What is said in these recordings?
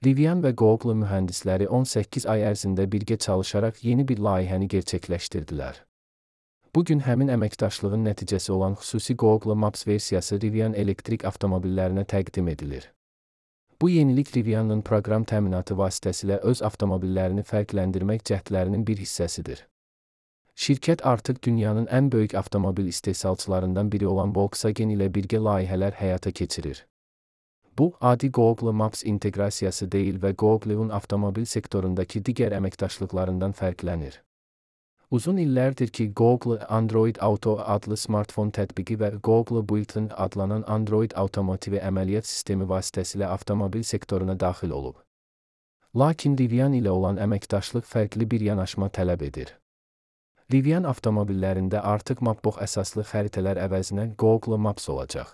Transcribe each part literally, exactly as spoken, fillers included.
Rivian və Google mühəndisləri on səkkiz ay ərzində birgə çalışaraq yeni bir layihəni gerçəkləşdirdilər. Bugün həmin əməkdaşlığın nəticəsi olan xüsusi Google Maps versiyası Rivian elektrik avtomobillərinə təqdim edilir. Bu yenilik Rivian'ın proqram təminatı vasitəsilə öz avtomobillərini fərqləndirmək cəhdlərinin bir hissəsidir. Şirkət artıq dünyanın ən böyük avtomobil istehsalçılarından biri olan Volkswagen ilə birgə layihələr həyata keçirir. Bu, adi Google Maps inteqrasiyası deyil və Google'un avtomobil sektorundakı digər əməkdaşlıqlarından fərqlənir. Uzun illərdir ki, Google Android Auto adlı smartfon tətbiqi və Google Built-in adlanan Android Automotive əməliyyat sistemi vasitəsilə avtomobil sektoruna daxil olub. Lakin Rivian ilə olan əməkdaşlıq fərqli bir yanaşma tələb edir. Rivian avtomobillərində artıq Mapbox əsaslı xəritələr əvəzinə Google Maps olacaq.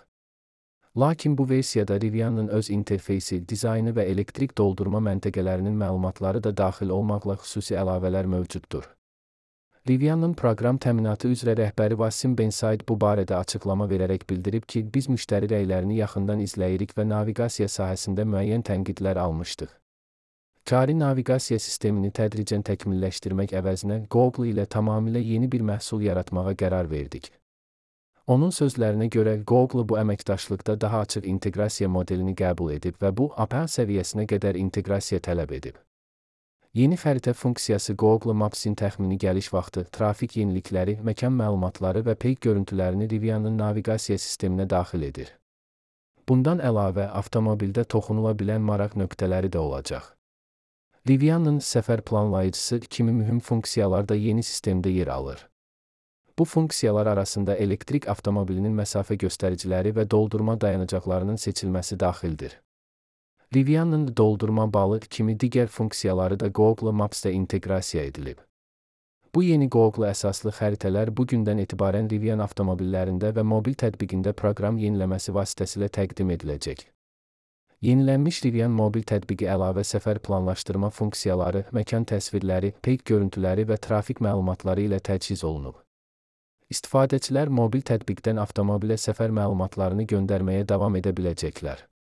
Lakin bu versiyada Rivian'ın öz interfeysi, dizaynı və elektrik doldurma məntəqələrinin məlumatları da daxil olmaqla xüsusi əlavələr mövcuddur. Rivian'ın proqram təminatı üzrə rəhbəri Wassim Bensaid bu barədə açıqlama verərək bildirib ki, biz müştəri rəylərini yaxından izləyirik və naviqasiya sahəsində müəyyən tənqidlər almışdıq. Cari naviqasiya sistemini tədricən təkmilləşdirmək əvəzinə Google ilə tamamilə yeni bir məhsul yaratmağa qərar verdik. Onun sözlərinə görə Google bu əməkdaşlıqda daha açıq inteqrasiya modelini qəbul edib və bu, A P I səviyyəsinə qədər inteqrasiya tələb edib. Yeni xəritə funksiyası Google Maps'in təxmini gəliş vaxtı, trafik yenilikləri, məkan məlumatları və peyk görüntülərini Rivian'ın naviqasiya sisteminə daxil edir. Bundan əlavə, avtomobildə toxunula bilən maraq nöqtələri də olacaq. Rivian'ın səfər planlayıcısı kimi mühüm funksiyalar da yeni sistemdə yer alır. Bu funksiyalar arasında elektrik avtomobilinin məsafə göstəriciləri və doldurma dayanacaqlarının seçilməsi daxildir. Rivian'ın doldurma balı kimi digər funksiyaları da Google Maps'da inteqrasiya edilib. Bu yeni Google əsaslı xəritələr bu gündən etibarən Rivian avtomobillərində və mobil tətbiqində proqram yeniləməsi vasitəsilə təqdim ediləcək. Yenilənmiş Rivian mobil tətbiqi əlavə səfər planlaşdırma funksiyaları, məkan təsvirləri, peyk görüntüləri və trafik məlumatları ilə təchiz olunub. İstifadəçilər mobil tətbiqdən avtomobilə səfər məlumatlarını göndərməyə davam edə biləcəklər.